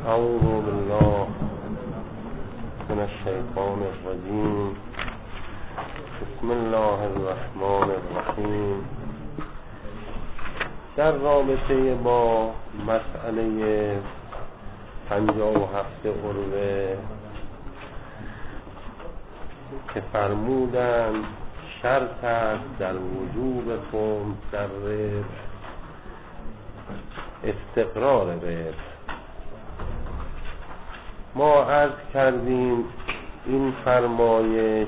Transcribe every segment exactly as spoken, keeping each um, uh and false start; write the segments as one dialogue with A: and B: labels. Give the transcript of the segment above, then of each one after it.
A: اعوذ بالله من الشیطان الرجیم. بسم الله الرحمن الرحیم. در رابطه با مسئله پنجاه و هفت عروه که فرمودند شرط است در وجوب خمس در ربح استقرار ربح، ما عرض کردیم این فرمایش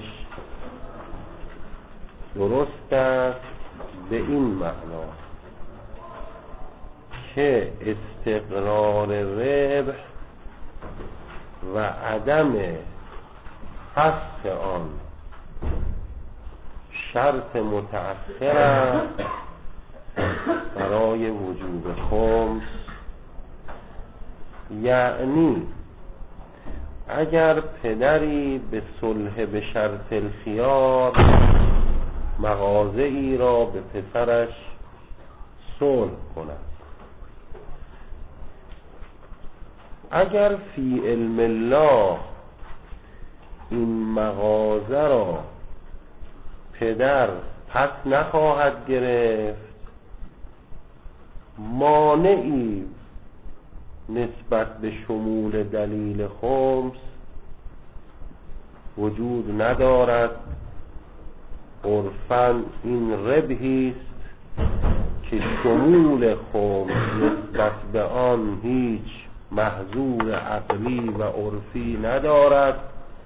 A: درست است به این معنا که استقرار ربح و عدم فسخ آن شرط متأخر است برای وجوب خمس. یعنی اگر پدری به صلح به شرط الخیار مغازه ای را به پسرش صلح کند، اگر فی علم الله این مغازه را پدر پس نخواهد گرفت، مانعی نسبت به شمول دلیل خمس وجود ندارد. عرفاً این ربحی است که شمول خمس نسبت به آن هیچ محظور عقلی و عرفی ندارد.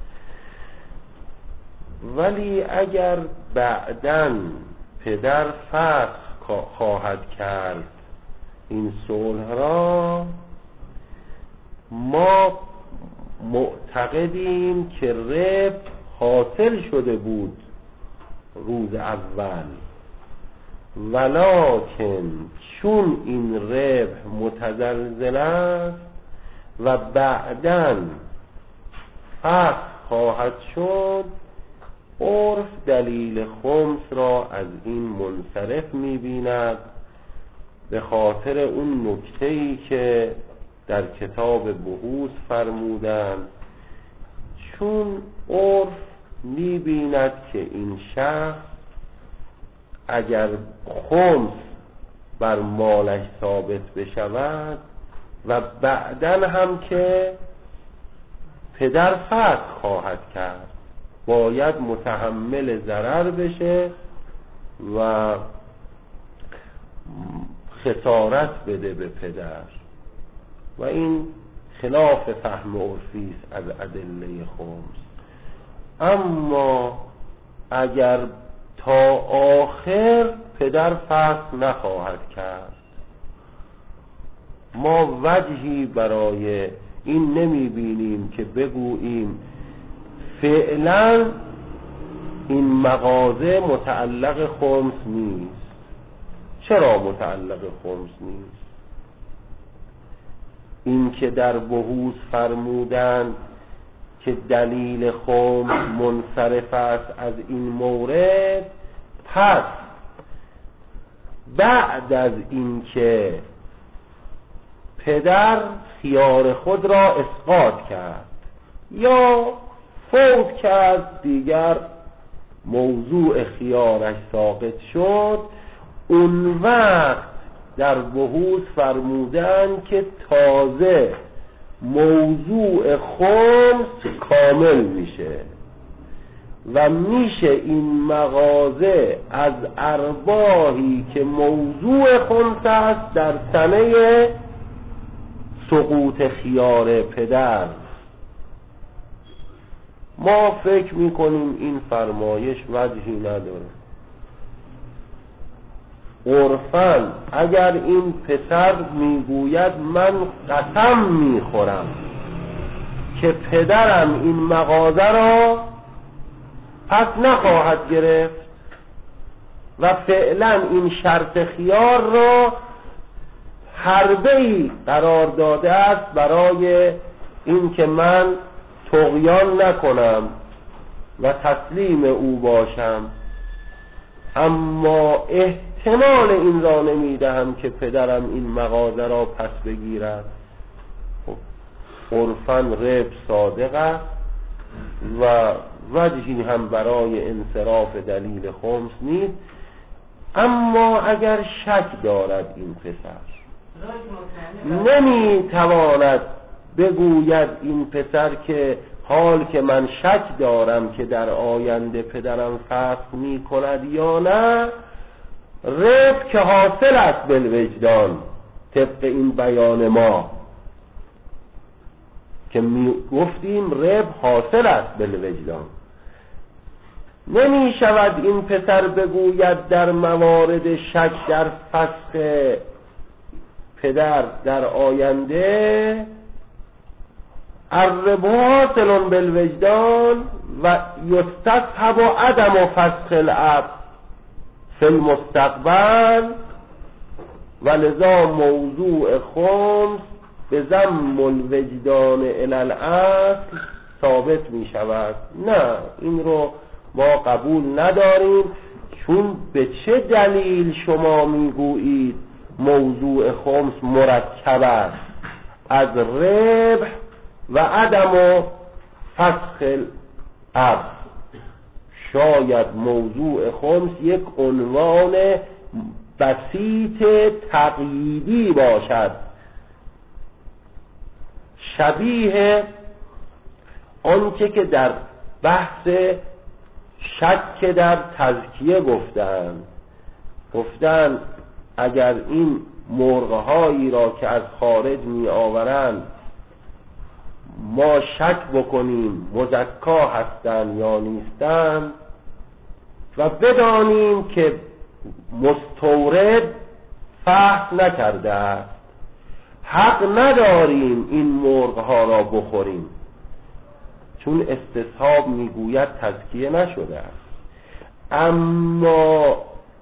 A: ولی اگر بعداً پدر فسخ خواهد کرد این صلح را، ما معتقدیم که ربح حاصل شده بود روز اول، ولکن چون این ربح متزلزل است و بعداً فسخ خواهد شد، عرف دلیل خمس را از این منصرف می‌بیند، به خاطر اون نکته‌ای که در کتاب بحوث فرمودند. چون عرف می‌بیند که این شخص اگر خمس بر مالش ثابت بشود و بعداً هم که پدر فسخ خواهد کرد، باید متحمل ضرر بشه و خسارت بده به پدر، و این خلاف فهم عرفی است از ادله خمس. اما اگر تا آخر پدر فسخ نخواهد کرد، ما وجهی برای این نمی بینیم که بگوییم فعلا این مغازه متعلق خمس نیست. چرا متعلق خمس نیست؟ این که در بحوث فرمودند که دلیل خمس منصرف است از این مورد، پس بعد از این که پدر خیار خود را اسقاط کرد یا فوت کرد، دیگر موضوع خیارش ساقط شد، اون وقت در بحوث فرمودن که تازه موضوع خمس کامل میشه و میشه این مغازه از ارباحی که موضوع خمس است در سنه سقوط خیار پدر. ما فکر میکنیم این فرمایش وجهی نداره. عرفاً اگر این پسر میگوید من قسم میخورم که پدرم این مغازه را پس نخواهد گرفت و فعلا این شرط خیار را حربه‌ای قرار داده است برای این که من طغیان نکنم و تسلیم او باشم، اما احتمال این را نمیدهم که پدرم این مغازه را پس بگیرد. خب عرفاً ربح صادق است و وجهی هم برای انصراف دلیل خمس نیست. اما اگر شک دارد این پسر، نمیتواند بگوید این پسر که حال که من شک دارم که در آینده پدرم فسخ می کند یا نه، ربح که حاصل است بالوجدان طبق این بیان ما که می گفتیم ربح حاصل است بالوجدان. نمی شود این پسر بگوید در موارد شک در فسخ پدر در آینده الربح حاصل بالوجدان و یستصحب عدم فسخ الاب فی المستقبل و لذا موضوع خمس به ضم الوجدان الی الاصل ثابت می شود. نه، این رو ما قبول نداریم. چون به چه دلیل شما می گویید موضوع خمس مرکب است از ربح و عدم فسخ الاب؟ شاید موضوع خمس یک عنوان بسیط تقییدی باشد، شبیه آنچه که در بحث شک در تزکیه گفتند. گفتند اگر این مرغ‌هایی را که از خارج می آورند ما شک بکنیم مزکا هستند یا نیستند و بدانیم که مستورد فحص نکرده است، حق نداریم این مرغ‌ها را بخوریم، چون استصحاب میگوید تزکیه نشده است. اما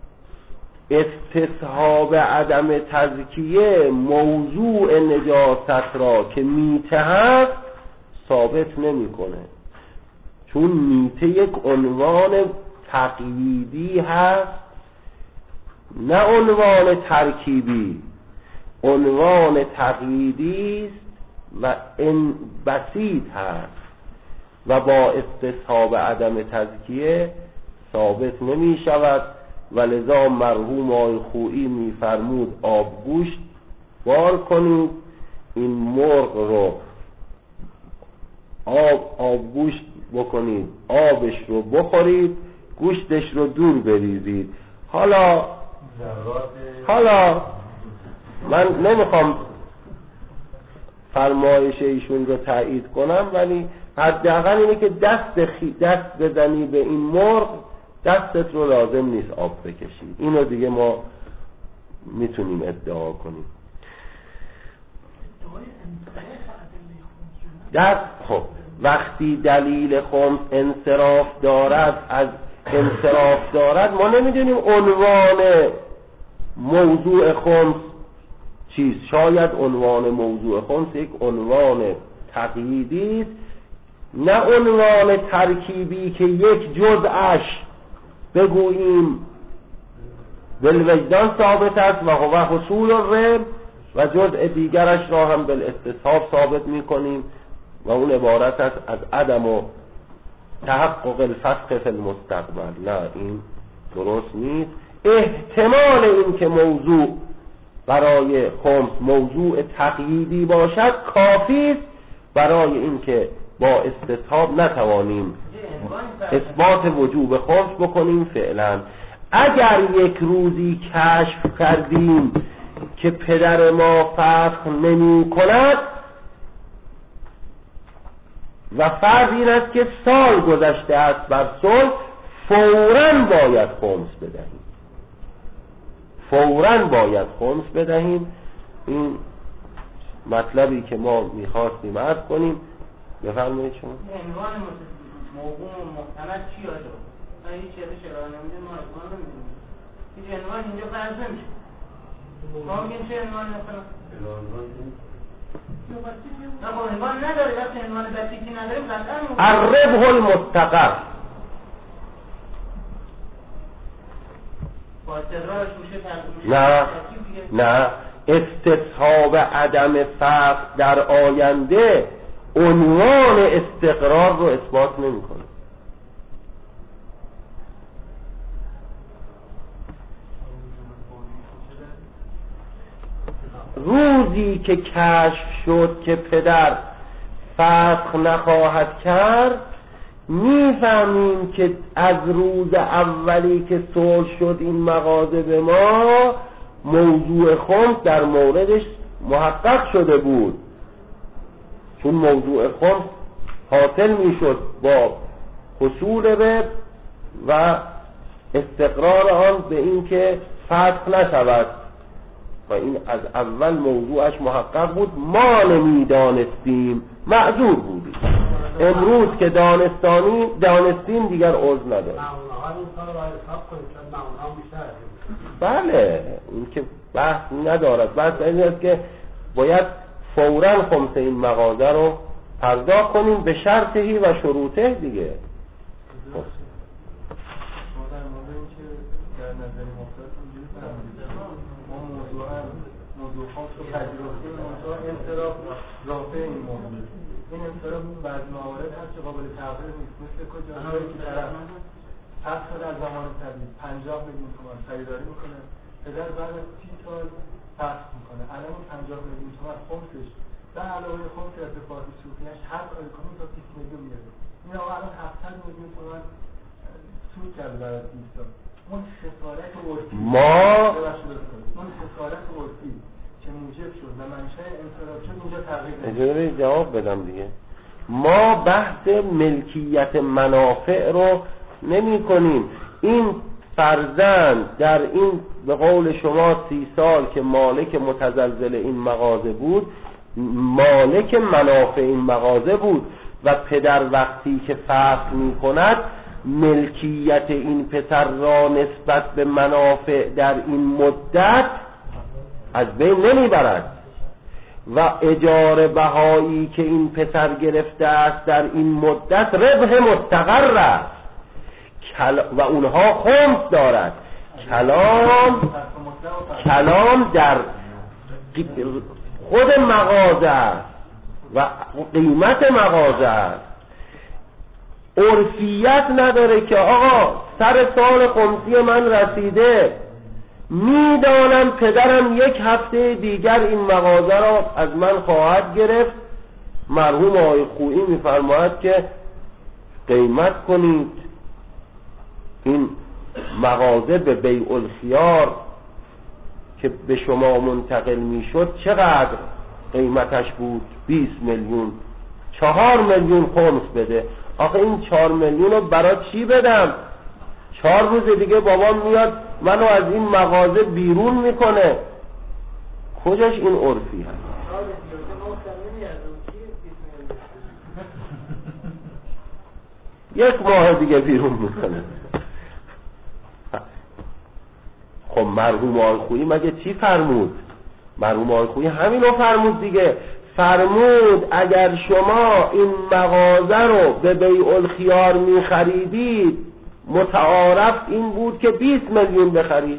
A: استصحاب عدم تزکیه موضوع نجاست را که میته هست ثابت نمیکنه، چون میته یک عنوان تقییدی هست نه عنوان ترکیبی. عنوان تقییدی است و این بسیط هست و با استصحاب عدم تزکیه ثابت نمی شود. و لذا مرحوم آقای خویی می فرمود آبگوشت بار کنید، این مرغ رو آب آبگوشت بکنید، آبش رو بخورید، گوشتش رو دور بریزید. حالا حالا من نمیخوام فرمایش ایشون رو تایید کنم، ولی حداقل اینه که دست خی... دست بزنی به این مرغ، دستت رو لازم نیست آب بکشی. اینو دیگه ما میتونیم ادعا کنیم. دست خب وقتی دلیل خمس انصراف دارد از انصراف دارد، ما نمیدونیم عنوان موضوع خمس چیست. شاید عنوان موضوع خمس یک عنوان تقییدی است، نه عنوان ترکیبی که یک جزءش بگوییم بالوجدان ثابت است و هو حصول الربح و جزء دیگرش را هم بالاستصحاب ثابت میکنیم و اون عبارت است از عدم و تحقق الفسخ فی المستقبل. نه، این درست نیست. احتمال این که موضوع برای خمس موضوع تقییدی باشد کافی است برای این که با استصحاب نتوانیم اثبات وجوب خمس بکنیم. فعلا اگر یک روزی کشف کردیم که پدر ما فسخ نمی کند و فرض این است که سال گذشته است بر صلح، فوراً باید خمس بدهیم، فوراً باید خمس بدهیم. این مطلبی که ما میخواستیم عرض کنیم. بفرمایید شما.
B: عنوان موضوع محتمل چی آجا؟ من هیچ چیزی چرا نمیدونم، ما عنوان نمیدونیم. هیچ عنوان اینجا فرض نمیشه. ما میگیم چه عنوان مثلا؟ نه با عنوان نداره، وقتی عنوان بسیطی نداریم قطعا
A: الربح المستقر با استقرارش میشه. نه نه استصحاب عدم فقر در آینده عنوان استقرار رو اثبات نمی‌کنه. روزی که کشف شد که پدر فسخ نخواهد کرد، میفهمیم که از روز اولی که صلح شد این مغازه به ما، موضوع خمس در موردش محقق شده بود، چون موضوع خمس حاصل میشد با حصول رب و استقرار آن به این که فسخ نشود و این از اول موضوعش محقق بود. ما نمیدانستیم، معذور بودیم. امروز که دانستانی دانستیم دیگر عذر نداریم. بله، این که بحث ندارد. بحث این است که باید فوراً خمس این مغازه رو پرداخت کنیم به شرطی و شروطه دیگه.
C: موضوع خاص رو پذیرفتیم، منطقه انصراف رافع این موضوع. این انصراف بعض موارد هست که قابل تغییر نیست، مثل کجایی که طرف فسخ در زمان طبیعی پنجاه میلیون تومان خریداری میکنه، پدر بعد از سی سال فسخ میکنه. الان این پنجاه میلیون تومان خمسش به علاوه خمس اتفاقی سودیش هر کاری کنیم تا بیست میلیون میاره. این آقا الان هفتاد میلیون تومان سود کرده برای بیست سال. اون خسارت عرفی
A: ما
C: اون خسارت عرفی که موجب شد و منشأ انصراف شد اینجا تغییر کرد.
A: اجازه جواب بدم دیگه. ما بحث ملکیت منافع رو نمی کنیم. این فرزند در این به قول شما سی سال که مالک متزلزل این مغازه بود، مالک منافع این مغازه بود و پدر وقتی که فسخ می کند ملکیت این پسر را نسبت به منافع در این مدت از بین نمیبرد و اجاره بهایی که این پسر گرفته است در این مدت ربح مستقر است و اونها خمس دارد. کلام کلام در خود مغازه است و قیمت مغازه است. عرفیت نداره که آقا سر سال خمسی من رسیده، میدانم پدرم یک هفته دیگر این مغازه را از من خواهد گرفت. مرحوم آقای خویی میفرماید که قیمت کنید این مغازه به بیع الخیار که به شما منتقل میشد چقدر قیمتش بود؟ بیست میلیون. چهار میلیون خمس بده. آخه این چهار میلیون رو برای چی بدم؟ چهار روز دیگه بابام میاد منو از این مغازه بیرون میکنه. کجاش این عرفی هست؟ یک ماه دیگه بیرون میکنه. خب مرحوم آقای خویی مگه چی فرمود؟ مرحوم آقای خویی همین رو فرمود دیگه. فرمود اگر شما این مغازه رو به بیع الخیار می خریدید متعارف این بود که بیست میلیون بخرید.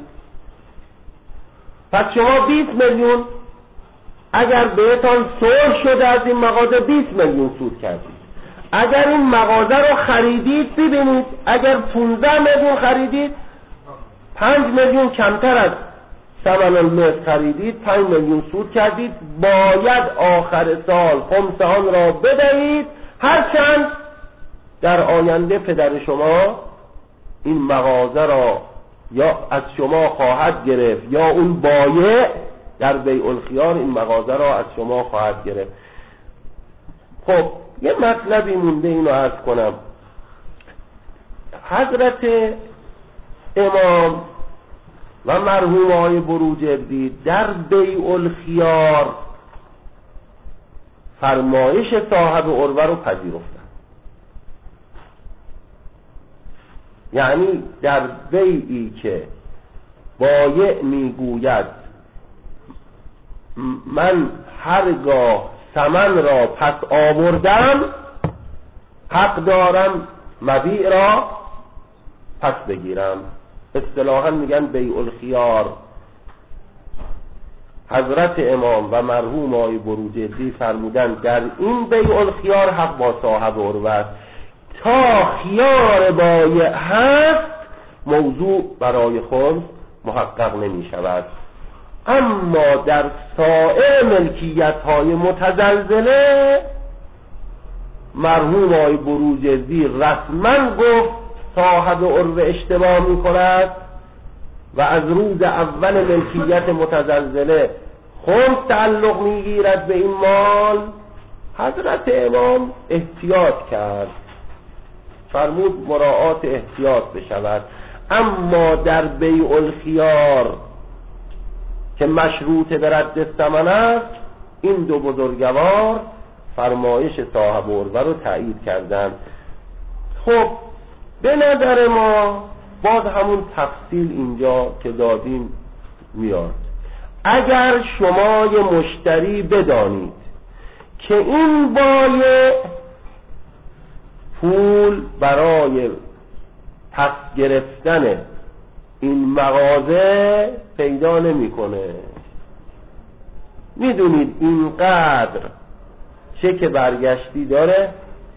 A: پس شما بیست میلیون اگر بهتان صلح شده از این مغازه بیست میلیون سود کردید. اگر این مغازه رو خریدید ببینید اگر پانزده میلیون خریدید پنج میلیون کمتر از ثمن المثل خریدید، پنج میلیون سود کردید. باید آخر سال خمس آن را بدهید، هرچند در آینده پدر شما این مغازه را یا از شما خواهد گرفت یا اون بایع در بیع الخیار این مغازه را از شما خواهد گرفت. خب یه مطلبی مونده اینو عرض کنم. حضرت امام و مرحوم آقای بروجردی در بیع الخیار فرمایش صاحب عروه رو پذیرفتن. یعنی در بیعی که بایع میگوید من هرگاه ثمن را پس آوردم حق دارم مبیع را پس بگیرم. اصطلاحا میگن بیع الخیار. حضرت امام و مرحوم آقای بروجردی فرمودن در این بیع الخیار حق با صاحب عروه است. تا خیار بایع هست موضوع برای خمس محقق نمی شود. اما در سایر ملکیت های متزلزله مرحوم آقای بروجردی رسما گفت صاحب عروه اشتباه می کند و از روز اول ملکیت متزلزله خمس تعلق می گیرد به این مال. حضرت امام احتیاط کرد، فرمود مراعات احتیاط بشود. اما در بیع الخیار که مشروط به رد ثمن است، این دو بزرگوار فرمایش صاحب عروه رو تایید کردند. خب به نظر ما باز همون تفصیل اینجا که دادیم میاد. اگر شما یه مشتری بدانید که این بایع پول برای پس گرفتن این مغازه پیدا نمیکنه، میدونید اینقدر چک برگشتی داره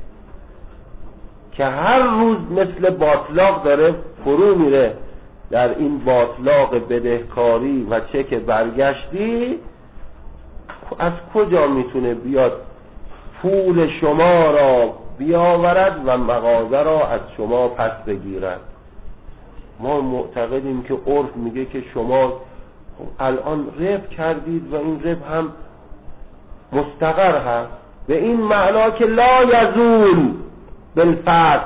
A: که هر روز مثل باطلاق داره فرو میره در این باطلاق بدهکاری و چک برگشتی. از کجا میتونه بیاد پول شما را بیاورد و مغازه را از شما پس بگیرد؟ ما معتقدیم که عرف میگه که شما الان ربح کردید و این ربح هم مستقر هست، به این معنا که لا یزول بالفسخ،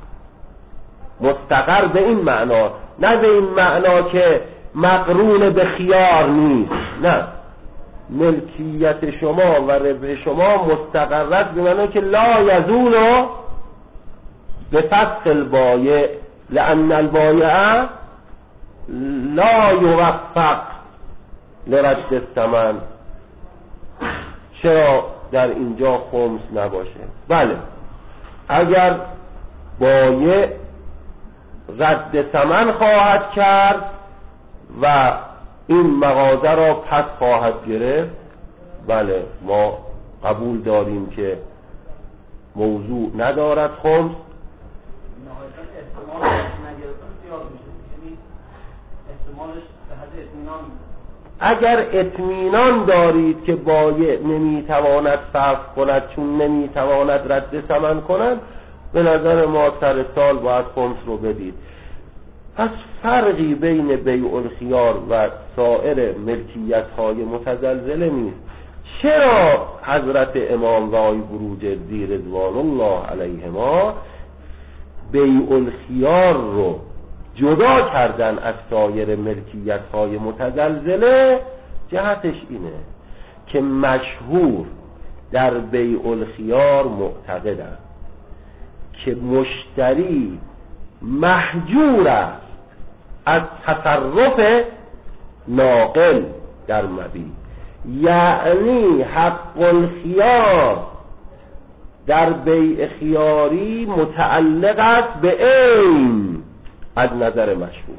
A: مستقر به این معنا، نه به این معنا که مقرون به خیار نیست. نه، ملکیت شما و ربح شما مستقرت به معنی که لا یزول به فسخ البایع، لأن البایع لا یوفق لرد الثمن. چرا در اینجا خمس نباشه؟ بله، اگر بایع رد ثمن خواهد کرد و این مغازه را پس خواهد گرفت، بله ما قبول داریم که موضوع ندارد خمس. اگر اطمینان دارید که بایع نمیتواند صرف کند چون نمیتواند رد ثمن کند، به نظر ما سر سال باید خمس رو بدید. پس فرقی بین بیع الخیار و سایر ملکیت های متزلزله نیست. چرا حضرت امام و آقای بروجردی رضوان الله علیهما بیع الخیار رو جدا کردن از سایر ملکیت های متزلزله؟ جهتش اینه که مشهور در بیع الخیار معتقدند که مشتری محجور است از تصرف ناقل در مبیع، یعنی حق الخیار در بیع خیاری متعلق است به عین از نظر مشهور.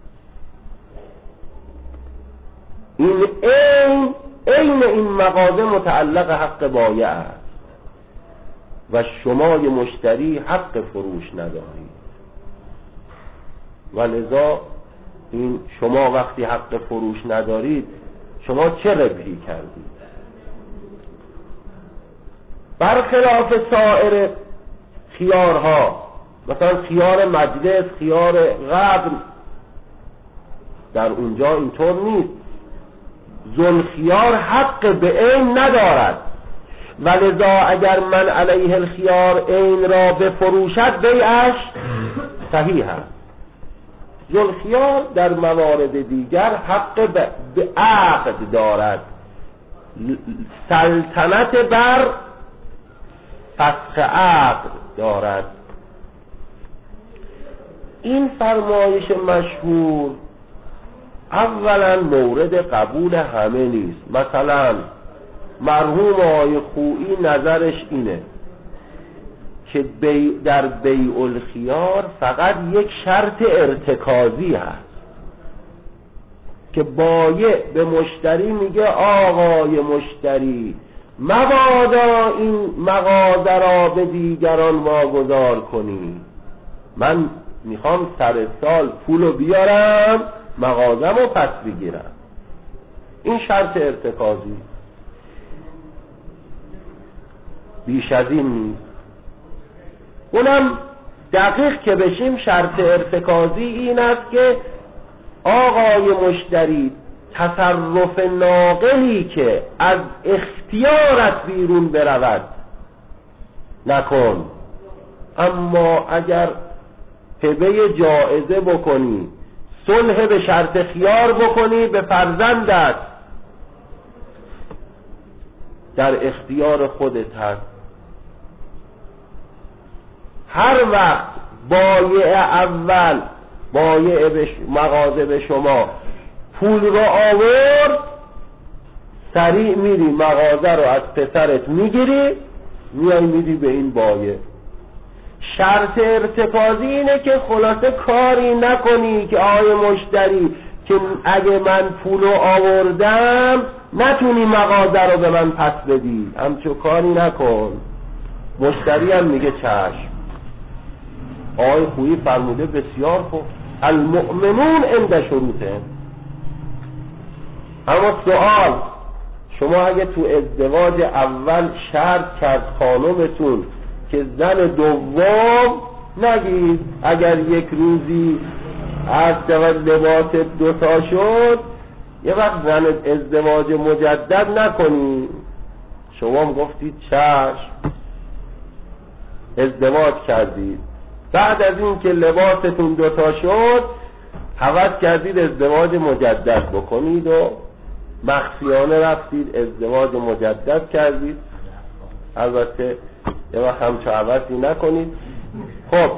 A: این عین عین این مغازه متعلق حق بایع است و شما یه مشتری حق فروش ندارید، ولذا این شما وقتی حق فروش ندارید شما چه ربحی کردید؟ برخلاف سایر خیارها، مثلا خیار مجلس، خیار قبر، در اونجا اینطور نیست. ذوالخیار حق به عین ندارد، ولذا اگر من علیه الخیار عین را بفروشد بیعش صحیح است. ذوالخیار در موارد دیگر حق به عقد دارد، سلطنت بر فسخ عقد دارد. این فرمایش مشهور اولا مورد قبول همه نیست. مثلا مرحوم آقای خویی نظرش اینه که بی در بیع الخیار فقط یک شرط ارتکازی هست، که بایع به مشتری میگه آقای مشتری مبادا این مغازه را به دیگران واگذار کنی، من میخوام سر سال پولو بیارم مغازه‌مو پس بگیرم. این شرط ارتکازی، بیش از این نیست. اونم دقیق که بشیم شرط ارتکازی این است که آقای مشتری تصرف ناقلی که از اختیارت بیرون برود نکن، اما اگر هبه جائزه بکنی، صلح به شرط خیار بکنی به فرزندت، در اختیار خودت هست. هر وقت بایع اول بایع به مغازه به شما پول رو آورد، سریع میری مغازه رو از پسرت میگیری میای میدی به این بایع. شرط ارتکازی اینه که خلاصه کاری نکنی که آقای مشتری که اگه من پول رو آوردم نتونی مغازه رو به من پس بدی، همچون کاری نکن. مشتری هم میگه چشم. آقای خویی فرموده بسیار خوب، المؤمنون عند شروطه. اما سوال، شما اگه تو ازدواج اول شرط کرد خانمتون که زن دوم نگید اگر یک روزی از لباس دوتا شد یه وقت زن ازدواج مجدد نکنی. شما هم گفتید چشم، ازدواج کردید، بعد از این که لباستون دوتا شد هوس کردید ازدواج مجدد بکنید و مخفیانه رفتید ازدواج مجدد کردید. البته یه وقت هم چه هوسی نکنید. خب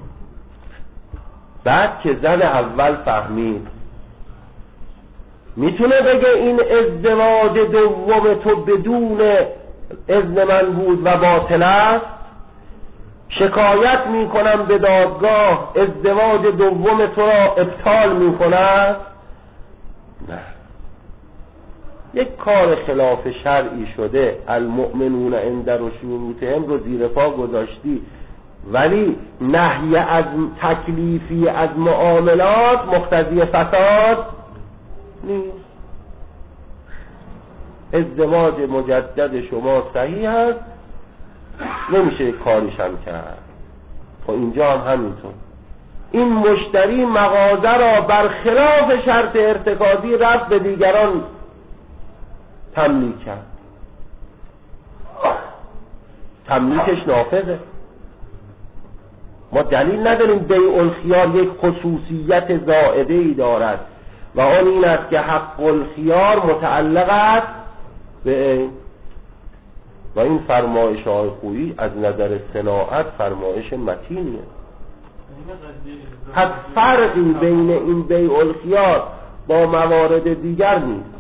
A: بعد که زن اول فهمید، میتونه بگه این ازدواج دوم تو بدون اذن من بود و باطل است؟ شکایت میکنم به دادگاه، ازدواج دوم تو را ابطال میکند؟ نه، یک کار خلاف شرعی شده، المؤمنون عند شروطهم رو زیر پا گذاشتی، ولی نهی از تکلیفی از معاملات مقتضی فساد نیست. ازدواج مجدد شما صحیح است، نمیشه کاریش هم کرد. خب اینجا هم همینطور. این مشتری مغازه را برخلاف شرط ارتکازی رفت به دیگران تملیک کرد، تملیکش نافذه. ما دلیل نداریم بیع الخیار یک خصوصیت زائده ای دارد و آن این است که حق الخیار متعلق است به و این فرمایش های خویی از نظر صناعت فرمایش متینیه. پس فرقی بین این بیع الخیار با موارد دیگر نیست.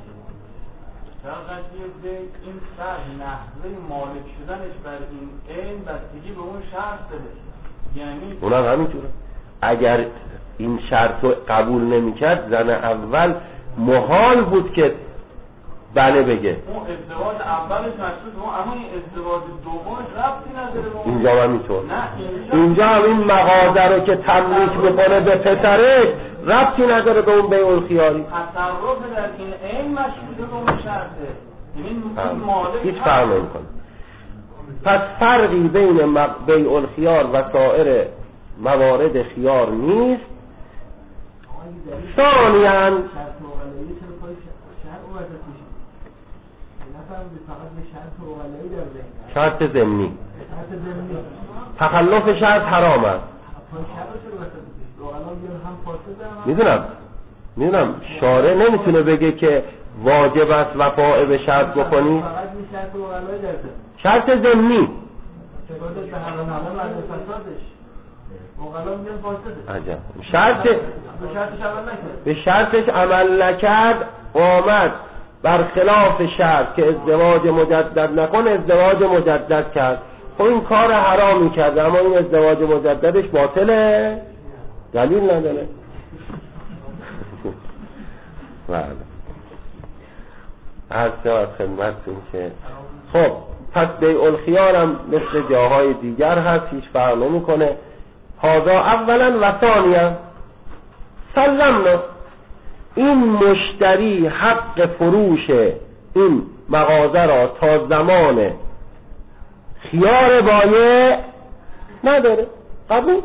C: این فرق نحوه مالک شدنش بر این عین بستگی به اون شرط داره، یعنی
A: اونم همینطوره. اگر این شرط رو قبول نمی‌کرد زن اول محال بود که بله بگه.
C: اون ازدواج اولش مشروط بود، اما این ازدواج دومش ربطی نداره.
A: اینجا هم همینطور.
C: نه اینجا
A: اینجا هم این مغازه رو که تملیک میکنه به پسرش ربطی نداره به اون بیع الخیاری.
C: تصرف در این عین مشروطه به اون شرطه، یعنی مالک
A: هیچ فرق نمی‌کنه. پس فرقی بین بیع الخیار و سایر موارد خیار نیست. ثانیاً شرط ضمنی، تخلف شرط حرام است. میدونم میدونم شارع نمیتونه بگه که واجب است وفاء به شرط بکنی. شرط ضمنی عجب. شرط به شرطش عمل نکرد، آمد برخلاف شرط که ازدواج مجدد نکن، ازدواج مجدد کرد. خب این کار حرامی کرد، اما این ازدواج مجددش باطله، دلیل نداره. بله عرض شود خدمتتون که خب پس بیع الخیار هم مثل جاهای دیگر هست، هیچ فرق نمیکنه. هذا اولا و ثانیا سلمنا، این مشتری حق فروش این مغازه را تا زمان خیار بایع نداره، قبول.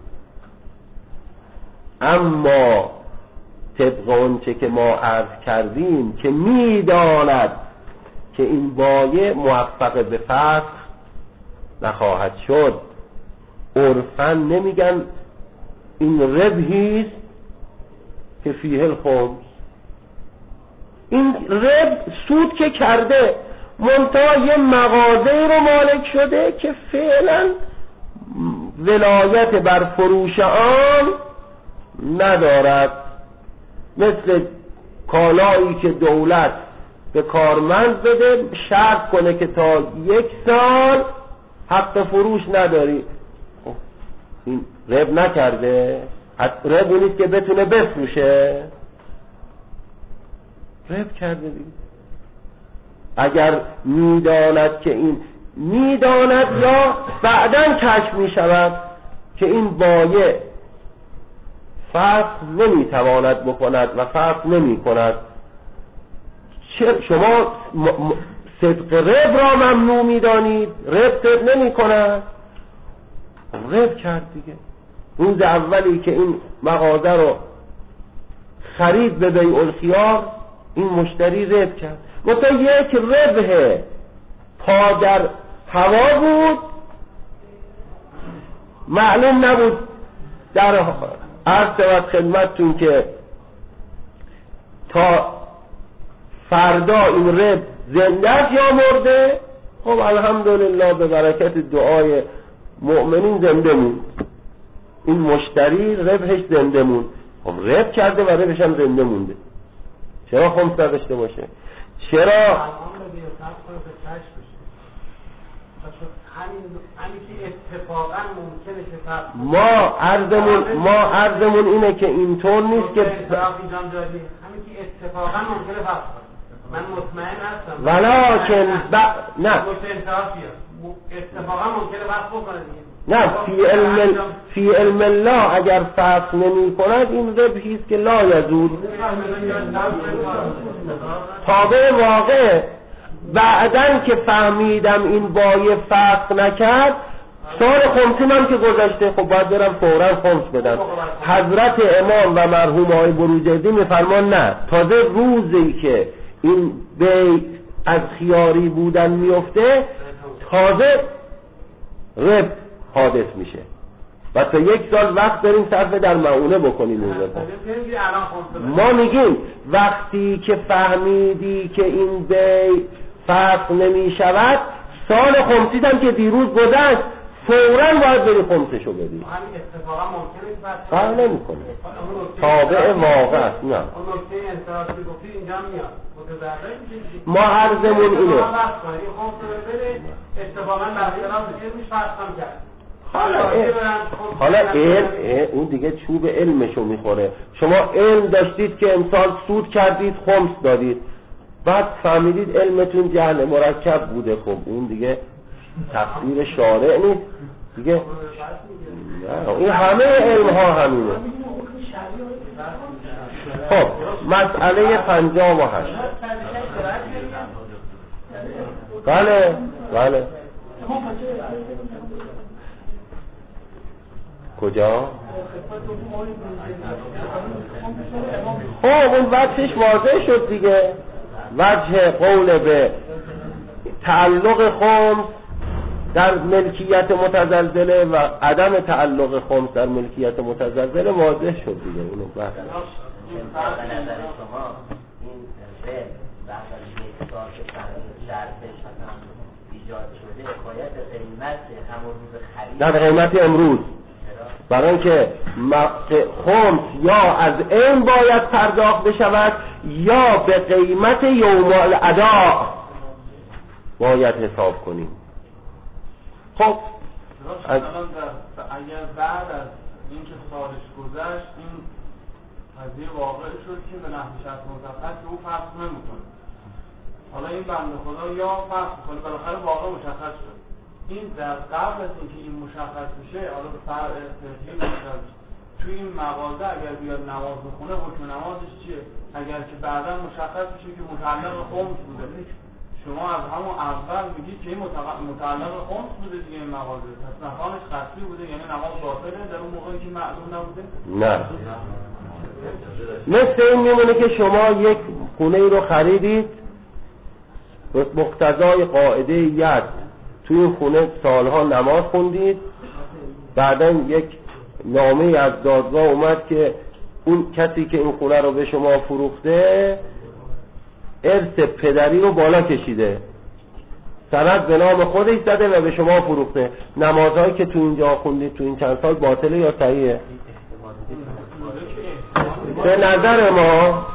A: اما طبق اونچه که ما عرض کردیم که میداند که این بایع موفق به فسخ نخواهد شد، عرفاً نمیگن این ربحیست که فیه الخمس، این ربح سود که کرده منتها یه مغازه رو مالک شده که فعلا ولایت بر فروش آن ندارد، مثل کالایی که دولت به کارمند بده شرط کنه که تا یک سال حق فروش نداری. این رب نکرده، رب نیست که بتونه بفروشه، رب کرده دیگه. اگر میداند که این میداند یا بعداً کشف میشود که این بایع فرق نمیتواند بکند و فرق نمی کند، شما صدق رب را ممنوع میدانید، رب صدق نمی کند، رب کرد دیگه. روز اولی که این مغازه رو خرید به بیع الخیار این مشتری رب کرد، مثلا یک ربح پا در هوا بود، معلوم نبود. در عرض شود خدمتتون که تا فردا این رب زنده است یا مرده. خب الحمدلله به برکت دعای مؤمنین زنده موند، این مشتری ربحش زنده موند. خب رب کرده و ربحش هم زنده مونده، چرا خمس نداشته باشه؟ چرا ما عرضمون ما عرضمون اینه که اینطور نیست که
B: همین که اتفاقا ممکنه فرق کنه. من مطمئن هستم
A: ولکن ب... نه
B: اتفاقا ممکنه فرق بکنه دیگه.
A: نه فی علم فی علم الله اگر فرق نمی کند این ربحی است که لا یزول تابع واقع. بعدن که فهمیدم این بایع فرق نکرد، سال خمسی من که گذشته، خب باید برم فوراً خمس بدم. حضرت امام و مرحوم آقای بروجردی میفرمان نه، تازه روزی که این بیع از خیاری بودن میفته تازه رب حادث میشه و تا یک سال وقت داریم صرف در معونه بکنیم. ما میگیم وقتی که فهمیدی که این بیع فرق نمی شود، سال خمسید هم که دیروز گذشت فوراً باید بری خمسشو بدی. فرق نمی کنه، تابع واقع است. نه ما عرضمون اینه حالا حالا علم اون دیگه چوب علمشو میخوره. شما علم داشتید که امسال سود کردید خمس دادید، بعد فهمیدید علمتون جهل مرکب بوده، خب اون دیگه تفسیر شارع نیست دیگه. این همه علم ها همینه. خب مسئله پنجاه و هشت. بله بله کجا؟ خب اون وجهش واضح شد دیگه. وجه قول به تعلق خمس در ملکیت متزلزله و عدم تعلق خمس در ملکیت متزلزله واضح شد دیگه. اونو بحث
D: به نظر شما این رب بعد از یک سال که شرطش ایجاد شده باید قیمت همون روز خرید
A: نه به قیمت امروز، برای اینکه خمس یا از این باید پرداخت بشود یا به قیمت یوم الادا باید حساب کنیم. خب
E: از... اگر بعد از اینکه سالش گذشت این
C: قضیه واقع شد که به نحو شرط مشخص او فرض نمیکنه. حالا این بنده خدا یا فرض کنه بالاخره واقع مشخص شد. این در قبل از اینکه این مشخص میشه، حالا به فرع تحلیل مشخص توی این مغازه اگر بیاد نماز بخونه حکم نمازش چیه؟ اگر که بعدا مشخص میشه که متعلق خمس بوده، شما از همون اول میگید که این متعلق خمس بوده دیگه این مغازه، پس مکانش قصدی بوده، یعنی نماز باطله در اون موقعی که معلوم نبوده؟
A: نه، مثل این میمونه که شما یک خونه ای رو خریدید به مقتضای قاعده ید توی این خونه سالها نماز خوندید، بعدا یک نامه از دادگاه اومد که اون کسی که این خونه رو به شما فروخته ارث پدری رو بالا کشیده، سند به نام خودش زده و به شما فروخته. نمازهایی که تو اینجا خوندید تو این چند سال باطله یا صحیحه؟ به نظر ما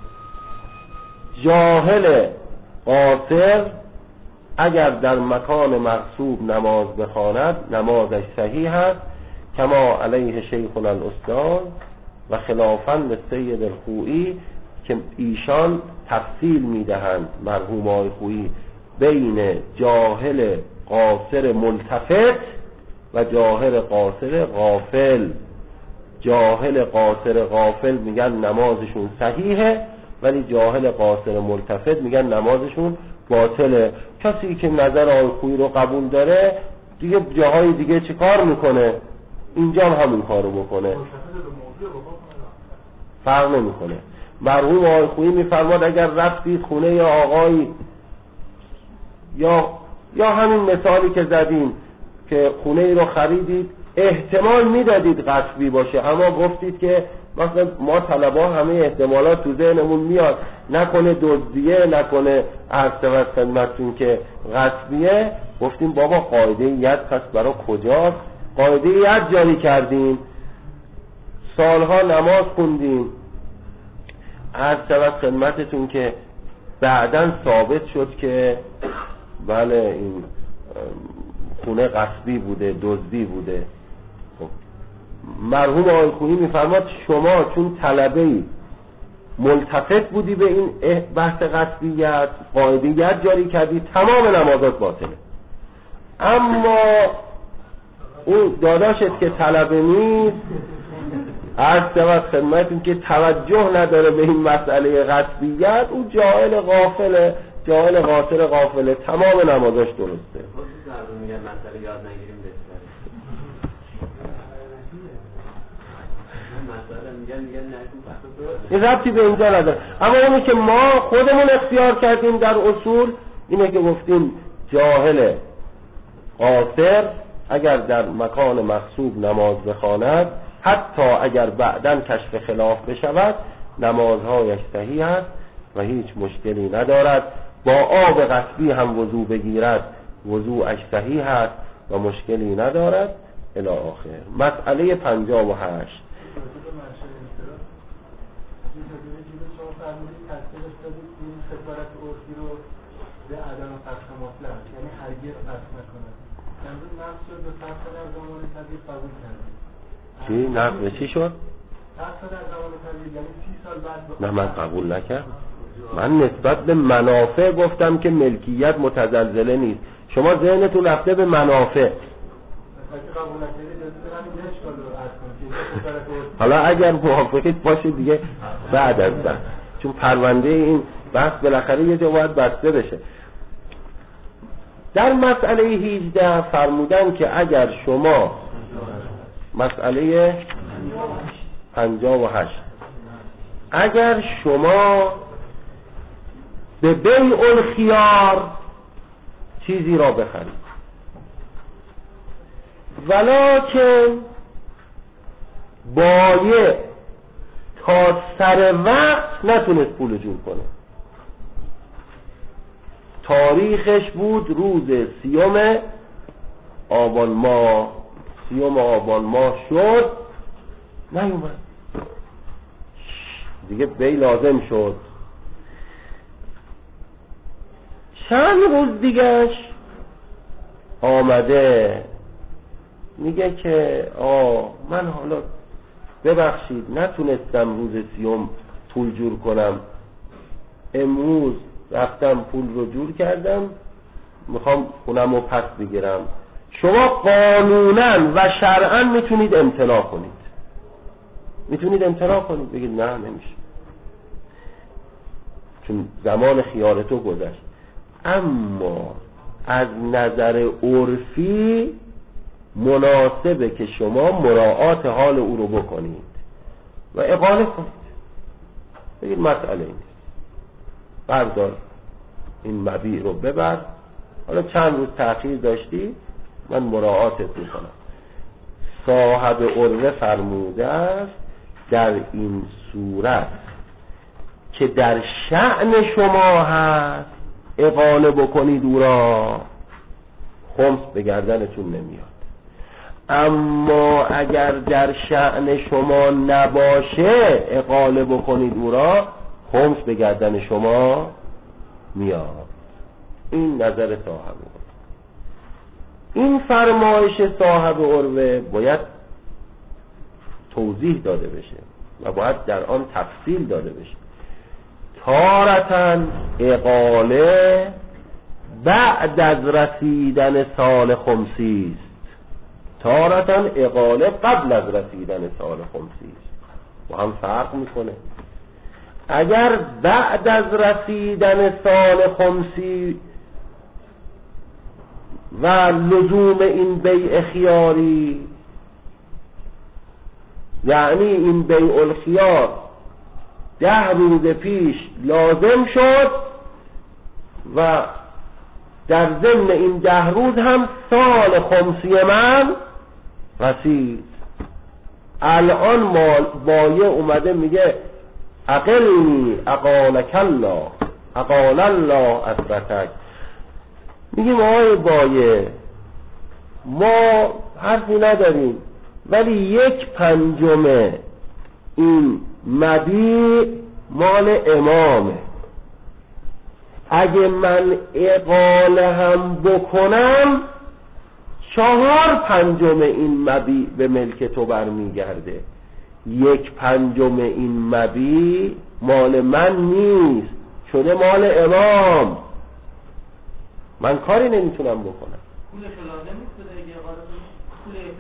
A: جاهل قاصر اگر در مکان مغصوب نماز بخواند نمازش صحیح است، کما علیه شیخنا الاستاذ و خلافاً للسید الخوئی که ایشان تفصیل میدهند مرحوم آقای خویی بین جاهل قاصر ملتفت و جاهل قاصر غافل. جاهل قاصر غافل میگن نمازشون صحیحه، ولی جاهل قاصر ملتفت میگن نمازشون باطله. کسی که نظر آقای خویی رو قبول داره دیگه جاهای دیگه چه کار میکنه؟ اینجا هم همین کارو بکنه، فرق نمیکنه. مرحوم آقای خویی میفرماد اگر رفتید خونه یا آقایی یا یا همین مثالی که زدیم که خونه ای رو خریدید احتمال میدادید غصبی باشه، اما گفتید که مثلا ما طلبا همه احتمالات تو ذهنمون میاد، نکنه دزدیه، نکنه عرض خدمتتون که غصبیه، گفتیم بابا قاعده ید پس برای کجاست؟ قاعده ید جاری کردیم، سالها نماز خوندیم، عرض خدمتتون که بعداً ثابت شد که بله این خونه غصبی بوده، دزدی بوده. مرحوم آقای خویی میفرماد شما چون طلبه‌ای ملتفت بودی به این بحث غصبیت، قاعدیت جاری کردی، تمام نمازات باطله. اما اون داداشت که طلبه نیست، عرض شود خدمتتون که توجه نداره به این مسئله غصبیت، اون جاهل غافله، جاهل قاصر غافله، تمام نمازاش درسته.
D: میگن مسئله یاد نگیریم بهتره.
A: این ربطی به اینجا نداره. اما اونی که ما خودمون اختیار کردیم در اصول اینه که گفتیم جاهل قاصر اگر در مکان مغصوب نماز بخواند، حتی اگر بعداً کشف خلاف بشود، نمازهایش صحیح است و هیچ مشکلی ندارد. با آب غصبی هم وضو بگیرد، وضوعش صحیح است و مشکلی ندارد الی آخر. مسئله پنجاه و هشت
C: سفارت عرفی رو به عدم فسخ مطلق، یعنی هرگز فسخ نکنه. امروز نفس شد به فسخ در زمان تدریج قبول کردیم.
A: چی؟ نفس چی شد؟
C: فسخ در زمان تدریج یعنی سی سال بعد.
A: نه من قبول نکرد. من نسبت به منافع گفتم که ملکیت متزلزله نیست. شما ذهنتون رفته به منافع. حالا اگر موافقید باشه دیگه بعد از بعد، چون پرونده این بحث بالاخره یه جا باید بسته بشه. در مسئله هجده فرمودن که اگر شما مسئله پنجاه و هشت اگر شما به بیع الخیار چیزی را بخرید ولکن بایع تا سر وقت نتونست پول جور کنه، تاریخش بود روز سیوم آبان ماه، سیوم آبان ماه شد نیومد دیگه، بی لازم شد. چند روز دیگهش آمده میگه که آه من حالا ببخشید نتونستم روز سیوم پول جور کنم، امروز رفتم پول رو جور کردم، میخوام خونم رو پس بگیرم. شما قانونا و شرعا میتونید امتناع کنید، میتونید امتناع کنید، بگید نه نمیشه چون زمان خیار تو گذشت. اما از نظر عرفی مناسبه که شما مراعات حال او رو بکنید و اقاله کنید، بگید مسئله نیست، بردار این مبیع رو ببر، حالا چند روز تأخیر داشتی من مراعاتت میکنم. صاحب عروه فرموده است در این صورت که در شأن شما هست اقاله بکنید او را، خمس به گردنتون نمیاد. اما اگر در شأن شما نباشه اقاله بکنید او را، خمس به گردن شما میاد. این نظر صاحب عروه. این فرمایش صاحب عروه باید توضیح داده بشه و باید در آن تفصیل داده بشه. تارتاً اقاله بعد از رسیدن سال خمسی است، تارتاً اقاله قبل از رسیدن سال خمسی است، با هم فرق میکنه. اگر بعد از رسیدن سال خمسی و لزوم این بیع خیاری، یعنی این بیع الخیار ده روز پیش لازم شد و در ضمن این ده روز هم سال خمسی من رسید، الان مال بایع اومده میگه اقلنی اقالک الله اقال الله اسرتک، میگیم آقای بایع ما حرفی نداریم ولی یک پنجم این مبیع مال امامه، اگه من اقاله هم بکنم چهار پنجم این مبیع به ملک تو برمیگرده، یک پنجم این مبیع مال من نیست، شده مال امام، من کاری نمیتونم بکنم.
B: پولش لازم نیست بده اگه اقاله پول یک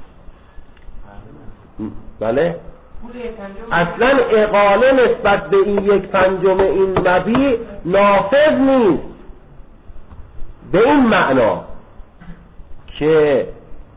B: پنجم.
A: بله
B: پول یک پنجم
A: اصلا اقاله نسبت به این یک پنجم این مبیع نافذ نیست، به این معنا که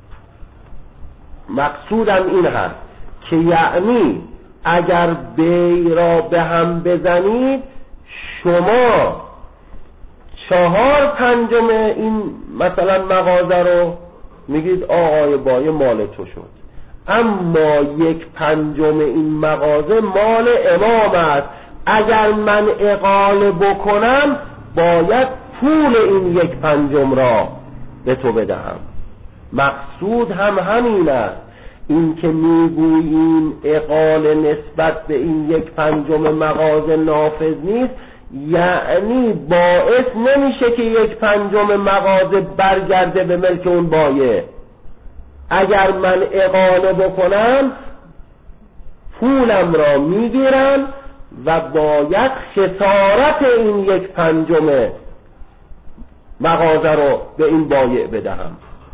A: مقصودم این هست که یعنی اگر بیع را به هم بزنید شما چهار پنجم این مثلا مغازه رو میگید آقای بایع مال تو شد، اما یک پنجم این مغازه مال امام است، اگر من اقاله بکنم باید پول این یک پنجم را به تو بدهم. مقصود هم همین است، این که میگوییم اقاله نسبت به این یک پنجم مغازه نافذ نیست، یعنی باعث نمیشه که یک پنجم مغازه برگرده به ملک اون بایع. اگر من اقاله بکنم پولم را میگیرم و باید خسارت این یک پنجم مغازه رو به این بایع بدهم.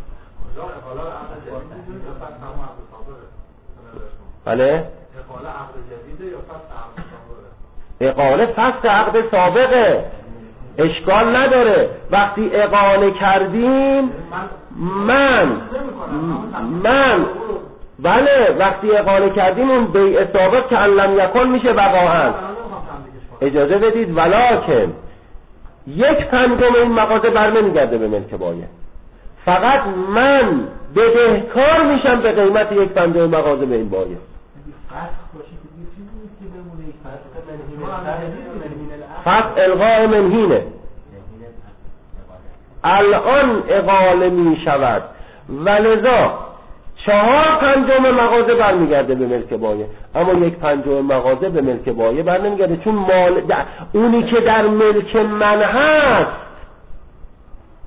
A: بله؟ اقاله فسخ عقد سابقه، اشکال نداره. وقتی اقاله کردیم من من بله وقتی اقاله کردیم اون بیع سابق که علم یکن میشه وقاعا. اجازه بدید ولکن یک پنجم این مغازه بر نمیگرده به ملک بایع، فقط من بدهکار میشم به قیمت یک پنجم مغازه به این بایع. فقط الغاء منهینه، الان اقاله می شود و لذا چهار پنجم مغازه برمیگرده به ملک بایع، اما یک پنجم مغازه به ملک بایع بر نمیگرده، چون مال اونی که در ملک من هست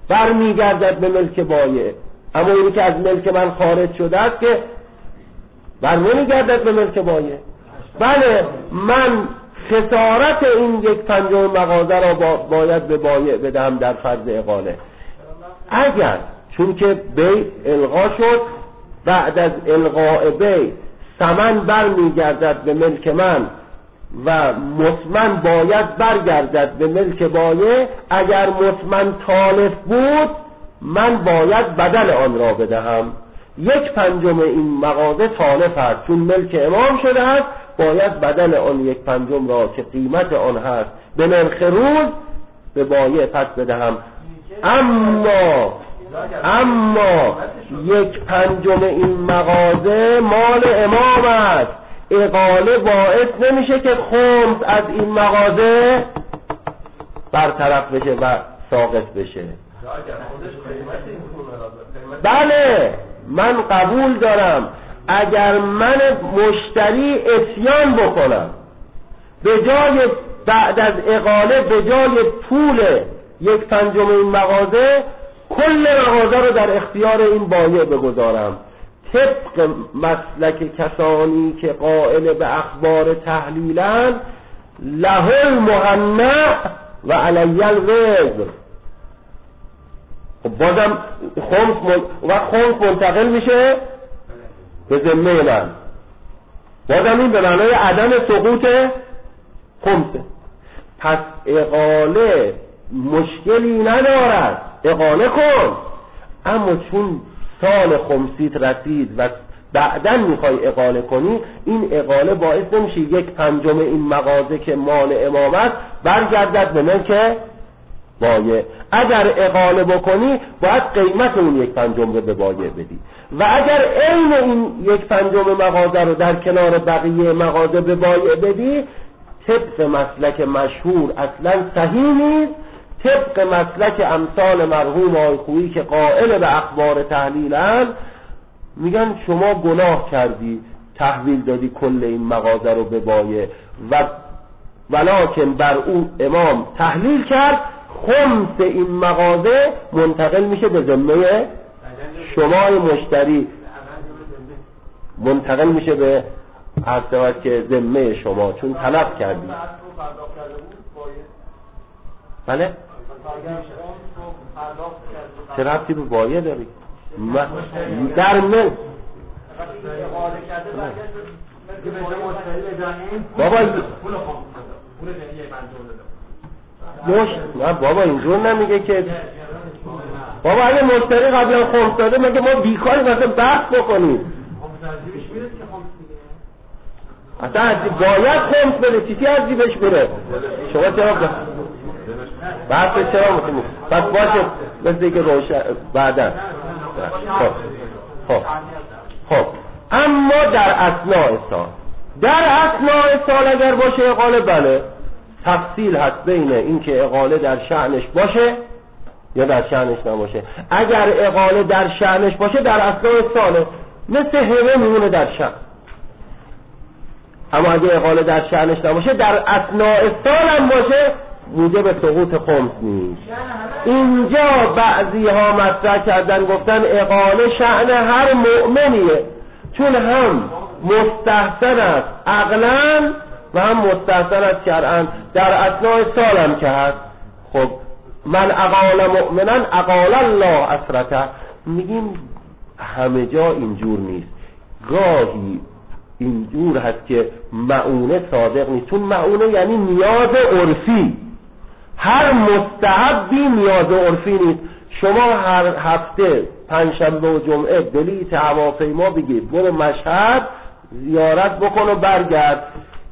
A: برمیگردد به ملک بایع، اما اونی که از ملک من خارج شده است که بر نمیگردد به ملک بایع. بله من خسارت این یک پنجم مغازه را با باید به بایع بدهم در فرض اقاله. اگر چون که بیع الغا شد، بعد از الغاء بیع ثمن بر میگردد به ملک من و مثمن باید برگردد به ملک بایع، اگر مثمن تالف بود من باید بدل آن را بدهم. یک پنجم این مغازه تالف است، چون ملک امام شده است، باید بدل آن یک پنجم را که قیمت آن هست به نرخ روز به بایع پس بدهم. اما اما یک پنجم این مغازه مال امام است، اقاله باعث نمیشه که خمس از این مغازه برطرف بشه و ساقط بشه. بله من قبول دارم اگر من مشتری عصیان بکنم، به جای بعد از اقاله به جای پول یک پنجم این مغازه کل مغازه رو در اختیار این بایع بگذارم، طبق مسلک کسانی که قائل به اخبار تحلیلن، له المهنأ و علی الوزر. خب بازم خمس من... و خمس منتقل میشه به ذمه من، بازم این به معنای عدم سقوط خمسه. پس اقاله مشکلی ندارد، اقاله کن، اما چون سال خمسیت رسید و بعداً میخوای اقاله کنی، این اقاله باعث نمیشه یک پنجم این مغازه که مال امام است برگردد به ملک بایع. اگر اقاله بکنی باید قیمت اون یک پنجم رو به بایع بدی، و اگر عین این یک پنجم مغازه رو در کنار بقیه مغازه به بایع بدی، طبق مسلک مشهور اصلا صحیح نیست، طبق مسلک امثال مرحوم آقای خویی که قائل به اخبار تحلیلن، میگن شما گناه کردی تحویل دادی کل این مغازه رو به بایع، و ولکن بر او امام تحلیل کرد، خمس این مغازه منتقل میشه به ذمه شما مشتری، منتقل میشه به عرض که ذمه شما، چون طلب کردی. بله چه ربطی به بایع داری؟ در مل بابا مش... نه بابا اینجور نمیگه که بابا اگه مشتری قبلا خمس داده مگه ما بیکاری مثلا بحث بکنیم؟ اصلا عزیز باید خمس بده، چیزی عزیزش بره. شما چرا بحث چرا میکنید؟ پس باشه مثل که روشن بعدا. خب خب خب اما در اثناء سال، در اثناء سال اگر باشه اقاله، بله تفصیل هست بین این که اقاله در شأنش باشه یا در شأنش نباشه. اگر اقاله در شأنش باشه در اثناء ساله، مثل هبه میمونه در شأن. اما اگر اقاله در شأنش نباشه در اثناء سال هم باشه، موجب به سقوط خمس نیست. اینجا بعضی ها مطرح کردن گفتن اقاله شأن هر مؤمنیه، چون هم مستحسن است عقلاً و هم مستحسن است شرعاً، در اثناء سال هم که هست. خب من اقال مؤمنن اقال الله اسرته. میگیم همه جا اینجور نیست، گاهی اینجور هست که معونه صادق نیست، چون معونه یعنی نیاز عرفی، هر مستحبی نیاز عرفی نیست. شما هر هفته پنجشنبه و جمعه بلیط هواپیما بگید برو مشهد زیارت بکن و برگرد،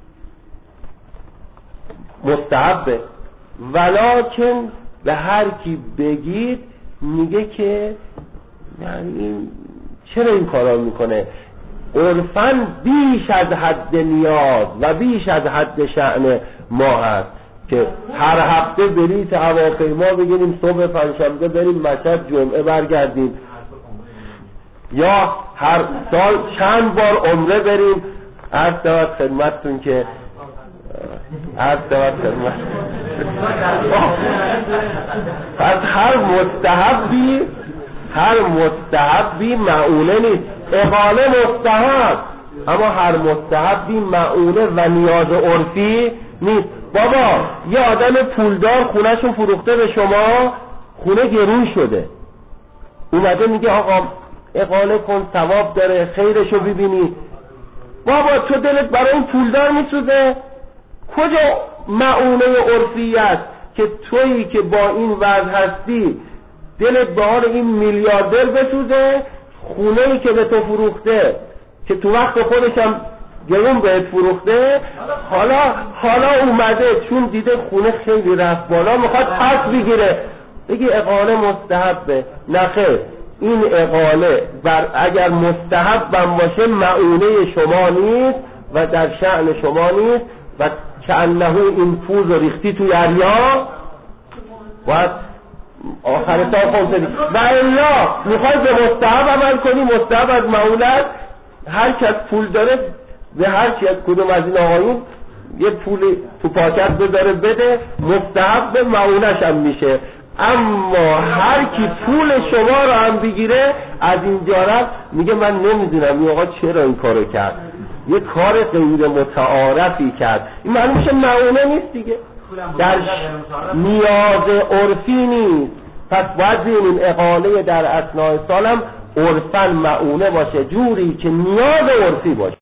A: مستحبه. ولکن به هر کی بگید میگه که یعنی چرا این کارا میکنه؟ عرفاً بیش از حد نیاز و بیش از حد شأن ما هست که هر هفته بلیط هواپیما بگیریم صبح پنجشنبه بریم مشهد جمعه برگردیم، یا هر سال چند بار عمره بریم. عرض شود خدمتتون که عرض شود خدمت پس هر مستحبی هر مستحبی معونه نیست. اقاله مستحب، اما هر مستحبی معونه و نیاز عرفی نیست. بابا یه آدم پولدار خونهشون فروخته به شما، خونه گرون شده، اومده میگه آقا اقاله کن ثواب داره خیرشو ببینی. بابا تو دلت برای این پولدار میسوزه؟ کجا معونه عرفی است که تویی که با این وضع هستی دلت به حال این میلیاردر بسوزه؟ خونه‌ای که به تو فروخته که تو وقت خودش هم گرون بهت فروخته، حالا حالا اومده چون دیده خونه خیلی رفت بالا میخواد پس بگیره، بگی اقاله مستحبه. نخیر، این اقاله بر اگر مستحبم باشه معونه شما نیست و در شأن شما نیست و کأنه این پوز و ریختی توی دریا باید آخر تا خونسدی و الا میخوای به مستحب عمل کنی. مستحب از معونت هر کس پول داره به هر چی از کدوم از این آقایون یه پول تو پاکت بذاره بده، مستحب معونش هم میشه. اما هر کی پول شما رو هم بگیره از اینجا رفت میگه من نمیدونم این آقا چرا این کارو کرد، یه کار غیر متعارفی کرد، این معلوم میشه معونه نیست دیگه، در نیاز عرفی نیست. پس باید ببینیم اقاله در اثناء سالم عرفاً معونه باشه جوری که نیاز عرفی باشه.